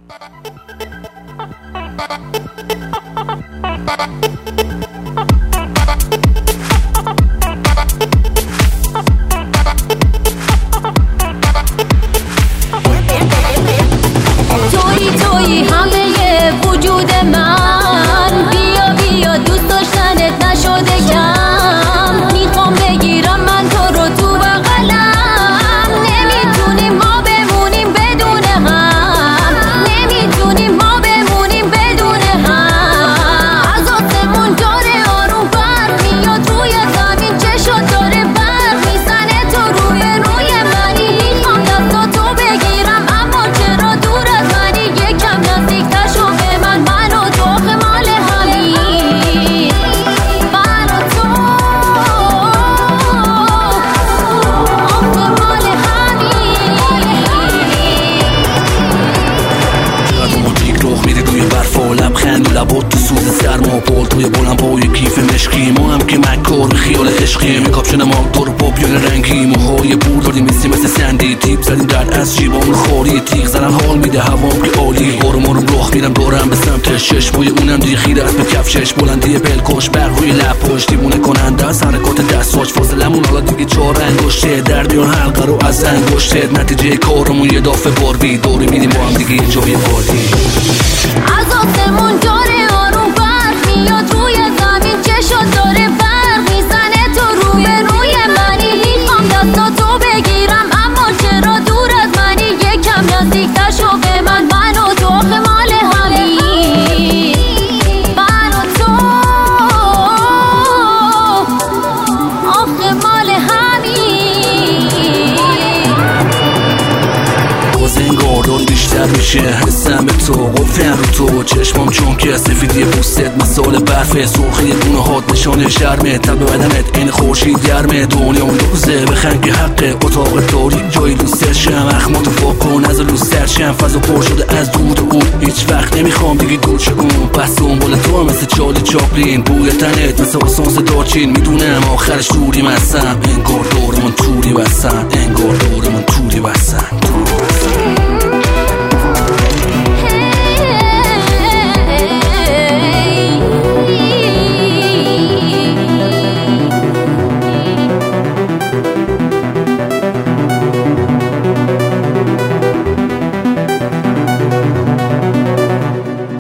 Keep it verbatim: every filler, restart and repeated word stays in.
تویی تویی همه وجود من، بیا بیا دوست داشتنت نشده کم. میخوام بگیرم من تو رو تو بغلم، نمیتونیم ما بمونیم بدون هم، نمیتونیم ما بمونیم بدون هم. از آسمون داره آروم برق میاد روی زمین، چشات داره برق میزنه تو روی روی منی. میخوام دستاتو بگیرم اما چرا دور از منی، یکم نزدیکتر شو به من، من و تو آخه مال همین، من و تو آخه مال همین. اتوماتیک رخ میده روی برف و لبخند و لبات تو سوز سرما، پول توی بلند پای کیف مشکی، ما هم که مکار خیال عشقی، میکاپشن ما دور پاپیون رنگی، موهای بور داریم میسی مثل سندی، تیپ زدیم در از جیبامون خوری، تیغ زدن حال میده هوام که عالی، آروم آروم رخ میرم دورم به سمت چشمای اونم دی خیره است به کفشش، بلندی پلکش برق روی لپاش، دیوونه کننده از حرکات دستاش، فاصلمون حالا دیگه چهار انگشته، در بیان حلقه رو از انگشته، نتیجه کارمون یه دافه باربی، دوری میدیم با هم دیگه یه جای عالی. از آسمون داره آروم برق میاد روی زمین، چشات داره برق میزنه تو روی روی منی. میخوام دستاتو بگیرم اما چرا دور از منی، یکم نزدیکتر شو به من، من و تو آخه مال همین، من و تو آخه مال همین. باز انگار داری بیشتر میشه حسم به تو، قفل رو تو چشمام چون که سفیدی پوستت مثال برفه، سرخی گونه هات نشانه شرمه، تب بدنت این خورشید گرمه، دنیا اون روزه بخن که حقه، اتاق داری جایی دوستشم، اخماتو فاکن از لوسترشم، فضا پر شده از دود اون، هیچ وقت نمیخوام دیگه دور شه اون، پس دنبال تو هم مثل چالی چاپلین، بوی تنت مثل آسانس دارچین، میدونم آخرش دوری مستم، انگار دورمون توری بستن، انگار دورمون توری بستن.